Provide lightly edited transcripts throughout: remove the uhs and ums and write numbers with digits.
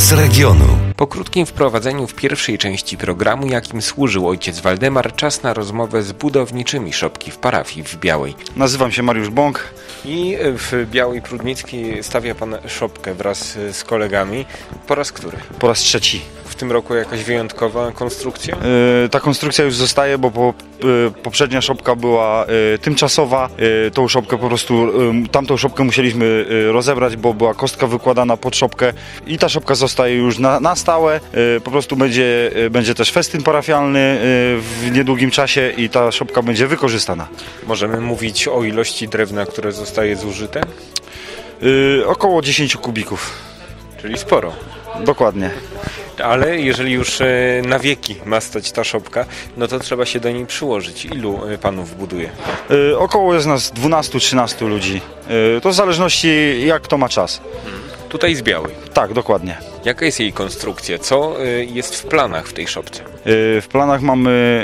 Puls Regionu. Po krótkim wprowadzeniu w pierwszej części programu, jakim służył ojciec Waldemar, czas na rozmowę z budowniczymi szopki w parafii w Białej. Nazywam się Mariusz Bąk. I w Białej Prudnickiej stawia pan szopkę wraz z kolegami. Po raz który? Po raz trzeci. W tym roku jakaś wyjątkowa konstrukcja? Ta konstrukcja już zostaje, bo poprzednia szopka była tymczasowa. Tą szopkę po prostu, tamtą szopkę musieliśmy rozebrać, bo była kostka wykładana pod szopkę i ta szopka zostaje już na stałe. Po prostu będzie też festyn parafialny w niedługim czasie i ta szopka będzie wykorzystana. Możemy mówić o ilości drewna, które zostaje zużyte? Około 10 kubików. Czyli sporo. Dokładnie. Ale jeżeli już na wieki ma stać ta szopka, no to trzeba się do niej przyłożyć. Ilu panów buduje? Około jest nas 12-13 ludzi. To w zależności jak kto ma czas. Tutaj z Białej. Tak, dokładnie. Jaka jest jej konstrukcja? Co jest w planach w tej szopce? W planach mamy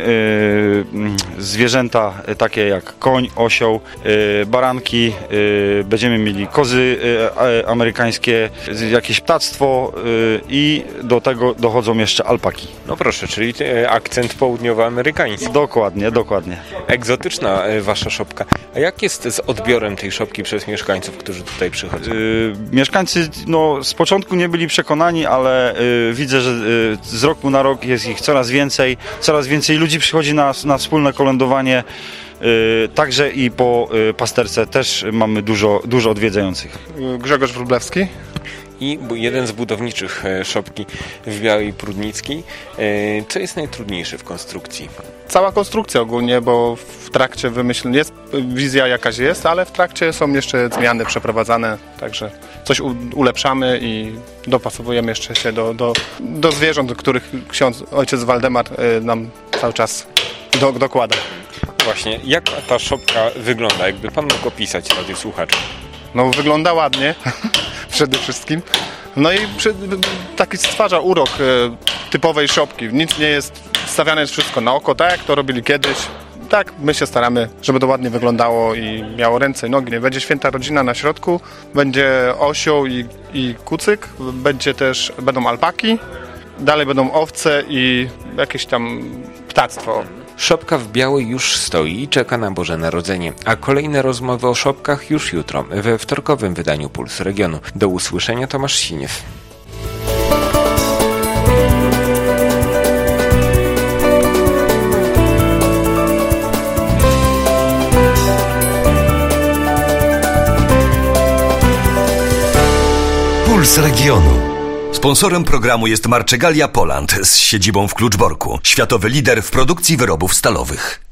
zwierzęta takie jak koń, osioł, baranki, będziemy mieli kozy amerykańskie, jakieś ptactwo i do tego dochodzą jeszcze alpaki. No proszę, czyli akcent południowoamerykański. Dokładnie. Egzotyczna wasza szopka. A jak jest z odbiorem tej szopki przez mieszkańców, którzy tutaj przychodzą? Mieszkańcy z początku nie byli przekonani, ale widzę, że z roku na rok jest ich coraz więcej ludzi przychodzi na wspólne kolędowanie. Także i po pasterce też mamy dużo odwiedzających. Grzegorz Wróblewski. I jeden z budowniczych szopki w Białej Prudnickiej. Co jest najtrudniejsze w konstrukcji? Cała konstrukcja ogólnie, bo w trakcie wymyślenia jest wizja jakaś jest, ale w trakcie są jeszcze zmiany przeprowadzane, także coś ulepszamy i dopasowujemy jeszcze się do zwierząt, do których ojciec Waldemar nam cały czas dokłada. Właśnie, jak ta szopka wygląda? Jakby pan mógł opisać dla tych słuchaczy? No wygląda ładnie, przede wszystkim. No i taki stwarza urok typowej szopki. Nic nie jest, stawiane jest wszystko na oko, tak jak to robili kiedyś. Tak, my się staramy, żeby to ładnie wyglądało i miało ręce i nogi. Nie będzie święta rodzina na środku, będzie osioł i kucyk, będą alpaki, dalej będą owce i jakieś tam ptactwo. Szopka w Białej już stoi i czeka na Boże Narodzenie, a kolejne rozmowy o szopkach już jutro, we wtorkowym wydaniu Puls Regionu. Do usłyszenia, Tomasz Siniew. Puls Regionu. Sponsorem programu jest Marczegalia Poland z siedzibą w Kluczborku. Światowy lider w produkcji wyrobów stalowych.